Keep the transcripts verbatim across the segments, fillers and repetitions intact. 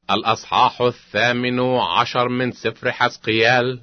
الأصحاح الثامن عشر من سفر حزقيال.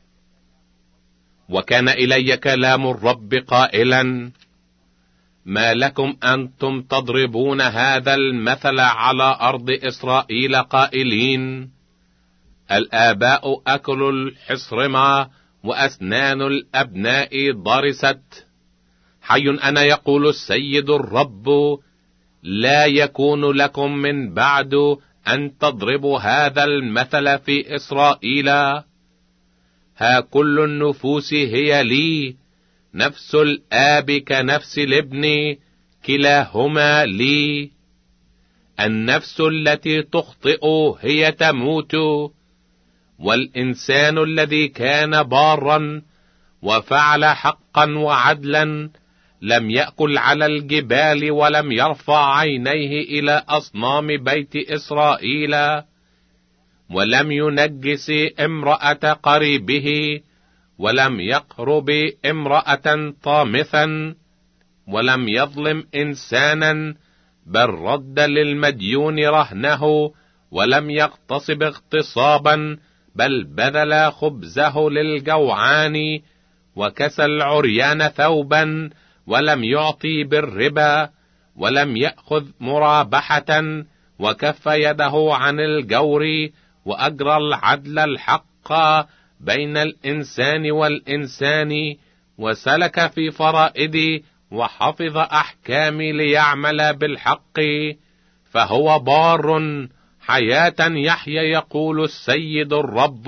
وكان إلي كلام الرب قائلا: ما لكم أنتم تضربون هذا المثل على أرض إسرائيل قائلين: الآباء أكلوا الحصرمة وأسنان الأبناء ضرست. حي أنا يقول السيد الرب: لا يكون لكم من بعد أن تضربوا هذا المثل في إسرائيل. ها كل النفوس هي لي، نفس الآب كنفس الابن، كلاهما لي. النفس التي تخطئ هي تموت، والإنسان الذي كان بارا وفعل حقا وعدلا لم يأكل على الجبال ولم يرفع عينيه إلى أصنام بيت إسرائيل، ولم ينجس امرأة قريبه، ولم يقرب امرأة طامثا، ولم يظلم إنسانا، بل رد للمديون رهنه، ولم يغتصب اغتصابا، بل بذل خبزه للجوعان، وكسى العريان ثوبا، ولم يعطي بالربا، ولم يأخذ مرابحة، وكف يده عن الجور، وأجرى العدل الحق بين الإنسان والإنسان، وسلك في فرائدي، وحفظ أحكامي ليعمل بالحق، فهو بار حياة يحيى يقول السيد الرب.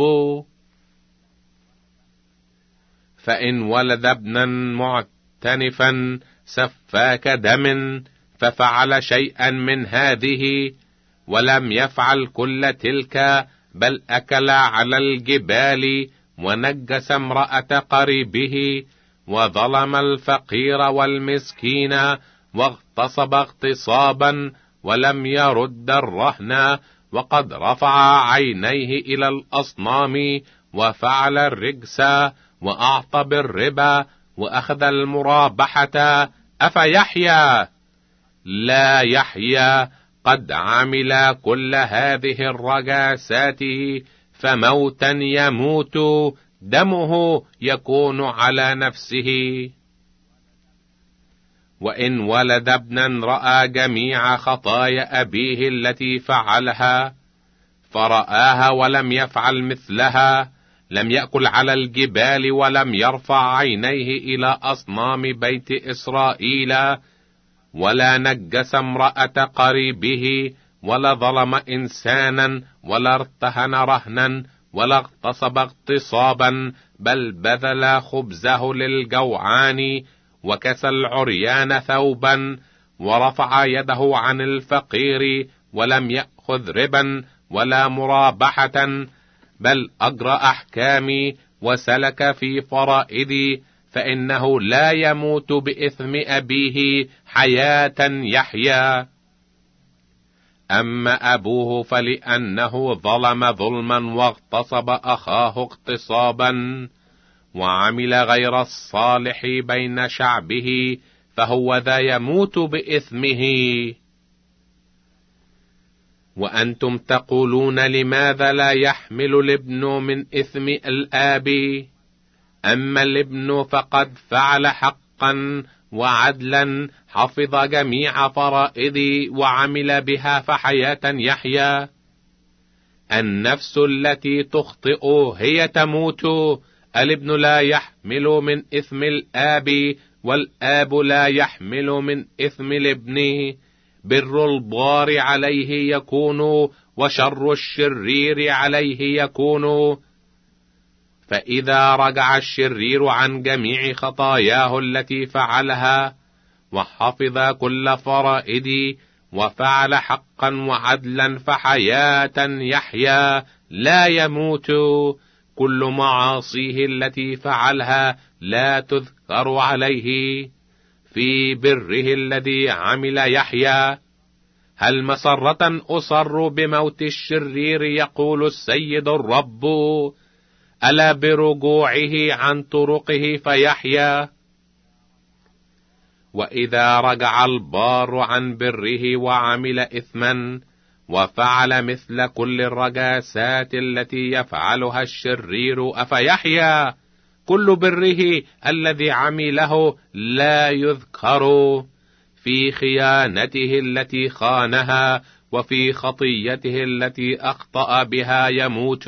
فإن ولد ابنا معتنفا سفاك دم، ففعل شيئا من هذه، ولم يفعل كل تلك، بل أكل على الجبال، ونجس امرأة قريبه، وظلم الفقير والمسكين، واغتصب اغتصابا، ولم يرد الرهن، وقد رفع عينيه إلى الأصنام، وفعل الرجس، وأعطى بالربا، وأخذ المرابحة، أفيحيا؟ لا يحيا. قد عمل كل هذه الرجاسات، فموتا يموت، دمه يكون على نفسه. وإن ولد ابنا رأى جميع خطايا أبيه التي فعلها، فرآها ولم يفعل مثلها، لم يأكل على الجبال، ولم يرفع عينيه إلى أصنام بيت إسرائيل، ولا نجس امرأة قريبه، ولا ظلم إنسانا، ولا ارتهن رهنا، ولا اغتصب اغتصابا، بل بذل خبزه للجوعان، وكسى العريان ثوبا، ورفع يده عن الفقير، ولم يأخذ ربا ولا مرابحة، بل أجرى أحكامي، وسلك في فرائدي، فإنه لا يموت بإثم أبيه، حياة يحيا. أما أبوه فلأنه ظلم ظلما، واغتصب أخاه اغتصابا، وعمل غير الصالح بين شعبه، فهو ذا يموت بإثمه. وأنتم تقولون: لماذا لا يحمل الابن من إثم الآب؟ أما الابن فقد فعل حقا وعدلا، حفظ جميع فرائضي وعمل بها، فحياة يحيا. النفس التي تخطئ هي تموت. الابن لا يحمل من إثم الآب، والآب لا يحمل من إثم الابن. بر البار عليه يكون، وشر الشرير عليه يكون. فإذا رجع الشرير عن جميع خطاياه التي فعلها، وحفظ كل فرائدي، وفعل حقا وعدلا، فحياة يحيا، لا يموت. كل معاصيه التي فعلها لا تذكر عليه. في بره الذي عمل يحيا. هل مسرة أصر بموت الشرير يقول السيد الرب؟ ألا برجوعه عن طرقه فيحيا؟ وإذا رجع البار عن بره وعمل إثما، وفعل مثل كل الرجاسات التي يفعلها الشرير، أفيحيا كل بره الذي عمله لا يذكر؟ في خيانته التي خانها وفي خطيته التي أخطأ بها يموت.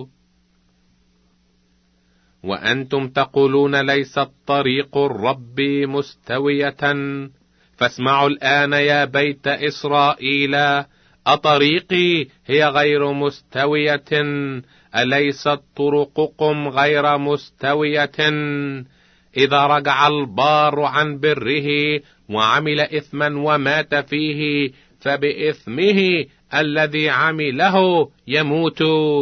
وأنتم تقولون ليست طريق الرب مستوية، فاسمعوا الآن يا بيت إسرائيل، أطريقي هي غير مستوية؟ أليست طرقكم غير مستوية؟ إذا رجع البار عن بره وعمل إثما ومات فيه، فبإثمه الذي عمله يموت.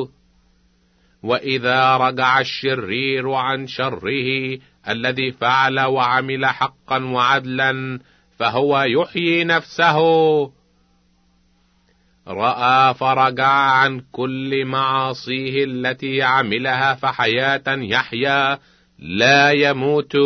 وإذا رجع الشرير عن شره الذي فعل وعمل حقا وعدلا، فهو يحيي نفسه. رأى فرجع عن كل معاصيه التي عملها، فحياة يحيا لا يموت.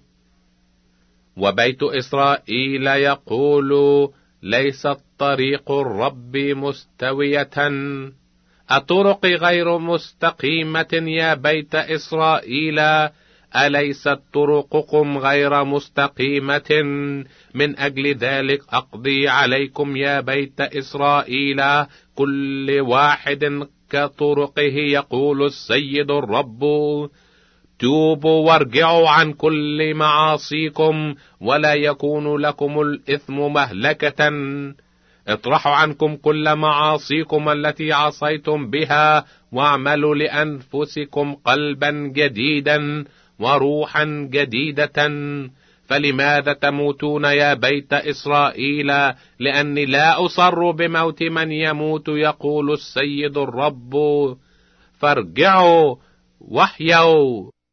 وبيت إسرائيل يقول ليست طريق الرب مستوية، أطرق غير مستقيمة يا بيت إسرائيل؟ أليست طرقكم غير مستقيمة؟ من أجل ذلك أقضي عليكم يا بيت إسرائيل كل واحد كطرقه، يقول السيد الرب. توبوا وارجعوا عن كل معاصيكم، ولا يكون لكم الإثم مهلكة. اطرحوا عنكم كل معاصيكم التي عصيتم بها، واعملوا لأنفسكم قلبا جديدا وروحا جديدة. فلماذا تموتون يا بيت إسرائيل؟ لأني لا أصر بموت من يموت، يقول السيد الرب. فارجعوا واحيوا.